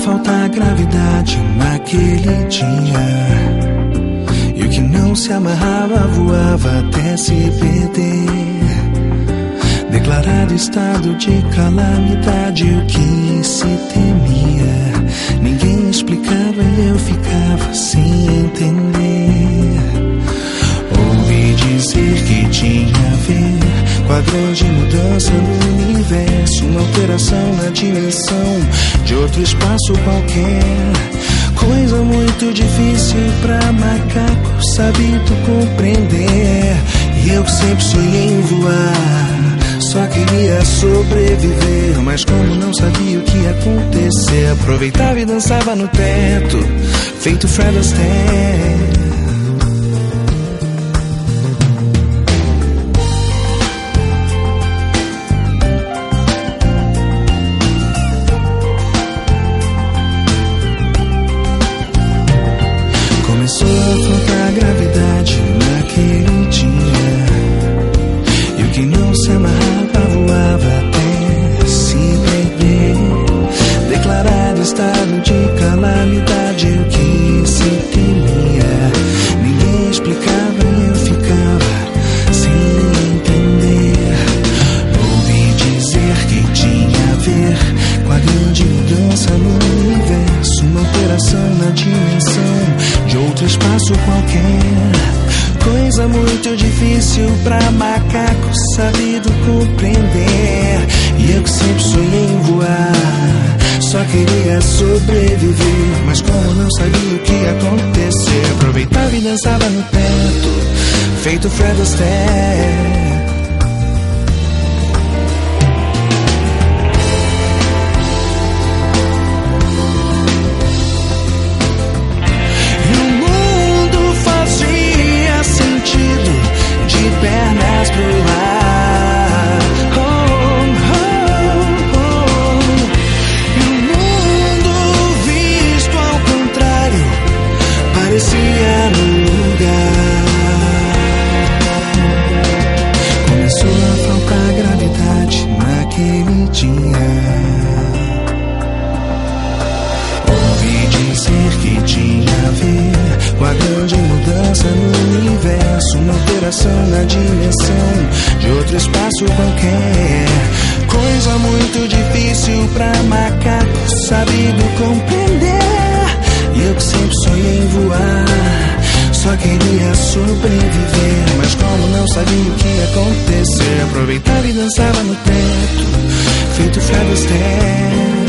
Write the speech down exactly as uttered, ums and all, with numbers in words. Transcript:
falta gravidade naquele dia, e o que não se amarrava voava até se perder. Declarado estado de calamidade, o que se temia, ninguém explicava e eu ficava sem entender. Ouvi dizer que tinha a ver com a grande mudança no universo, uma alteração na dimensão de outro espaço qualquer. Coisa muito difícil pra macaco sabido compreender. E eu que sempre sonhei em voar, só queria sobreviver, mas como não sabia o que ia acontecer, aproveitava e dançava no teto, feito Fred Astaire. Começou a faltar gravidade naquele dia, e o que não se amarrava voava até se perder. Declarado estado de calamidade, o que se temia, ninguém explicava e eu ficava sem entender. Ouvi dizer que tinha a ver com a grande mudança no universo, uma alteração na dimensão de outro espaço qualquer. Coisa muito difícil pra macaco sabido compreender. E eu que sempre sonhei em voar, só queria sobreviver, mas como não sabia o que ia acontecer, aproveitava e dançava no teto, feito Fred Astaire. Pernas pro ar, oh, oh, oh. E o mundo visto ao contrário parecia no lugar. Começou a faltar gravidade naquele dia. Ouvi dizer que tinha a ver com a grande mudança no universo, uma alteração na dimensão de outro espaço qualquer. Coisa muito difícil pra macaco sabido compreender. E eu que sempre sonhei em voar, só queria sobreviver, mas como não sabia o que ia acontecer, aproveitava e dançava no teto, feito Fred Astaire.